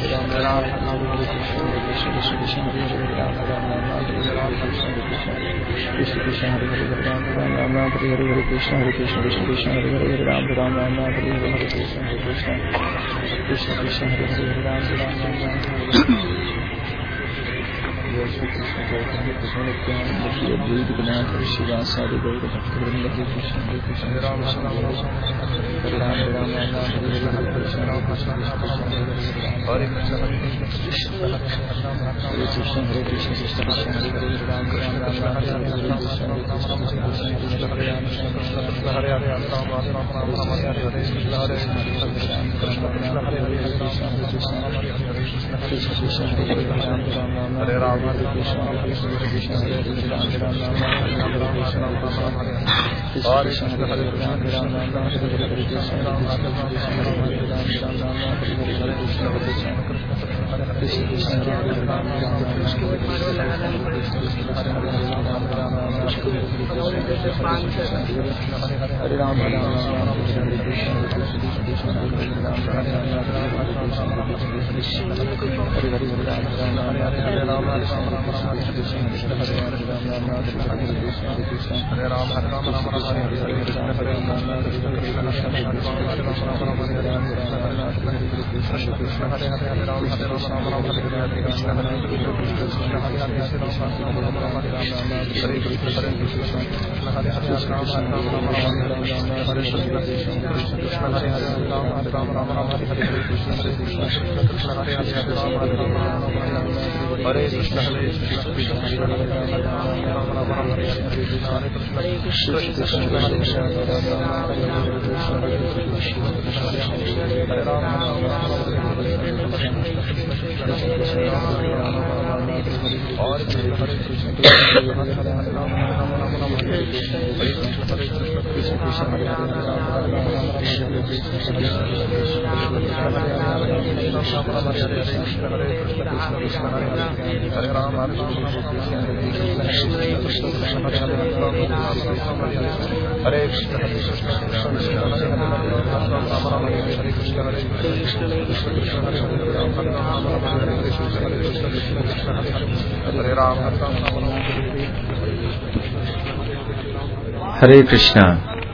हरे कृष्णा।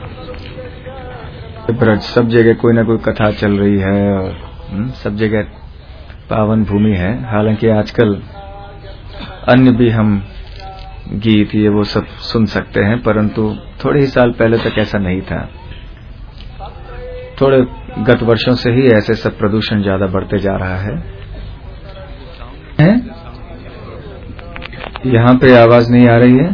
ब्रज सब जगह कोई ना कोई कथा चल रही है और सब जगह पावन भूमि है। हालांकि आजकल अन्य भी हम गीत ये वो सब सुन सकते हैं, परंतु थोड़े ही साल पहले तक ऐसा नहीं था। थोड़े गत वर्षों से ही ऐसे सब प्रदूषण ज्यादा बढ़ते जा रहा है। यहाँ पे आवाज नहीं आ रही है?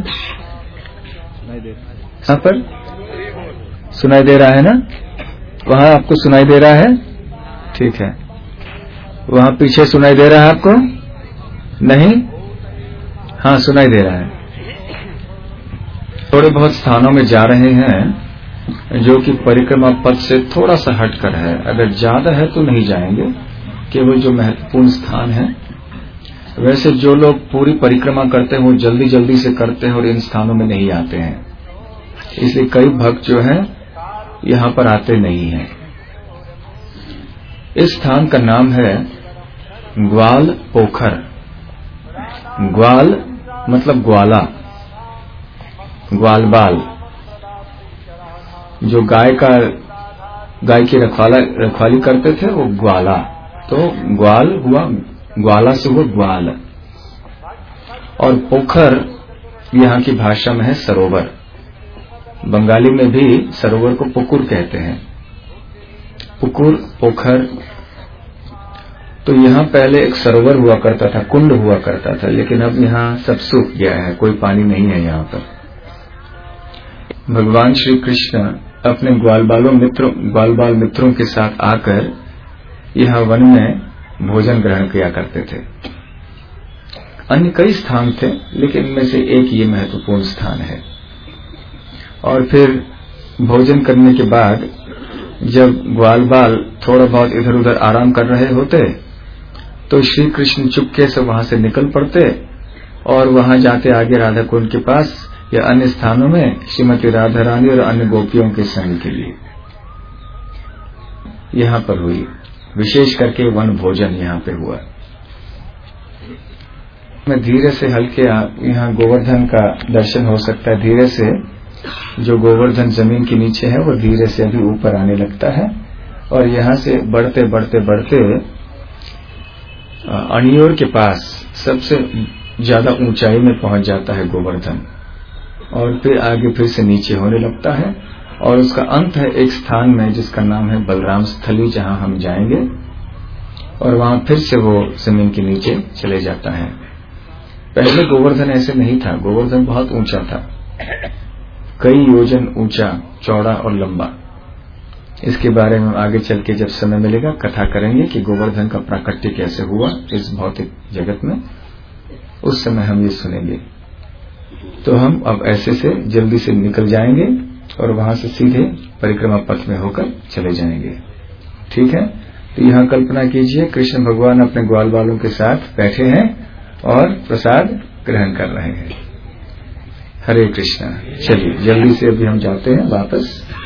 यहाँ पर सुनाई दे रहा है ना? वहाँ आपको सुनाई दे रहा है? ठीक है। वहाँ पीछे सुनाई दे रहा है आपको? नहीं? हाँ, सुनाई दे रहा है। थोड़े बहुत स्थानों में जा रहे हैं जो कि परिक्रमा पथ से थोड़ा सा हटकर है। अगर ज्यादा है तो नहीं जाएंगे, केवल जो महत्वपूर्ण स्थान है। वैसे जो लोग पूरी परिक्रमा करते हैं वो जल्दी जल्दी से करते हैं और इन स्थानों में नहीं आते हैं, इसलिए कई भक्त जो हैं यहाँ पर आते नहीं हैं। इस स्थान का नाम है ग्वाल पोखर। ग्वाल मतलब ग्वाला, ग्वाल बाल। जो गाय की रखवाली करते थे वो ग्वाला, तो ग्वाल हुआ, ग्वाला से हुआ ग्वाल। और पोखर यहाँ की भाषा में है सरोवर। बंगाली में भी सरोवर को पुकुर कहते हैं। पुकुर, पोखर। तो यहाँ पहले एक सरोवर हुआ करता था, कुंड हुआ करता था, लेकिन अब यहाँ सब सूख गया है, कोई पानी नहीं है यहाँ पर। भगवान श्री कृष्ण अपने ग्वाल बाल मित्रों के साथ आकर यहाँ वन में भोजन ग्रहण किया करते थे। अन्य कई स्थान थे, लेकिन इनमें से एक ये महत्वपूर्ण स्थान है। और फिर भोजन करने के बाद जब ग्वाल बाल थोड़ा बहुत इधर उधर आराम कर रहे होते तो श्री कृष्ण चुपके से वहां से निकल पड़ते और वहां जाते आगे राधा कुंड के पास या अन्य स्थानों में श्रीमती राधा रानी और अन्य गोपियों के संग के लिए। यहाँ पर हुई विशेष करके वन भोजन यहाँ पे हुआ। मैं धीरे से हल्के यहाँ गोवर्धन का दर्शन हो सकता है। धीरे से जो गोवर्धन जमीन के नीचे है वो धीरे से अभी ऊपर आने लगता है और यहाँ से बढ़ते बढ़ते बढ़ते अणियोर के पास सबसे ज्यादा ऊंचाई में पहुंच जाता है गोवर्धन और फिर आगे फिर से नीचे होने लगता है और उसका अंत है एक स्थान में जिसका नाम है बलराम स्थली, जहां हम जाएंगे और वहां फिर से वो जमीन के नीचे चले जाता है। पहले गोवर्धन ऐसे नहीं था। गोवर्धन बहुत ऊंचा था, कई योजन ऊंचा, चौड़ा और लंबा। इसके बारे में आगे चल के जब समय मिलेगा कथा करेंगे कि गोवर्धन का प्राकट्य कैसे हुआ इस भौतिक जगत में, उस समय हम ये सुनेंगे। तो हम अब ऐसे से जल्दी से निकल जाएंगे और वहां से सीधे परिक्रमा पथ में होकर चले जाएंगे। ठीक है, तो यहाँ कल्पना कीजिए कृष्ण भगवान अपने ग्वाल बालों के साथ बैठे हैं और प्रसाद ग्रहण कर रहे हैं। हरे कृष्णा। चलिए जल्दी से अभी हम जाते हैं वापस।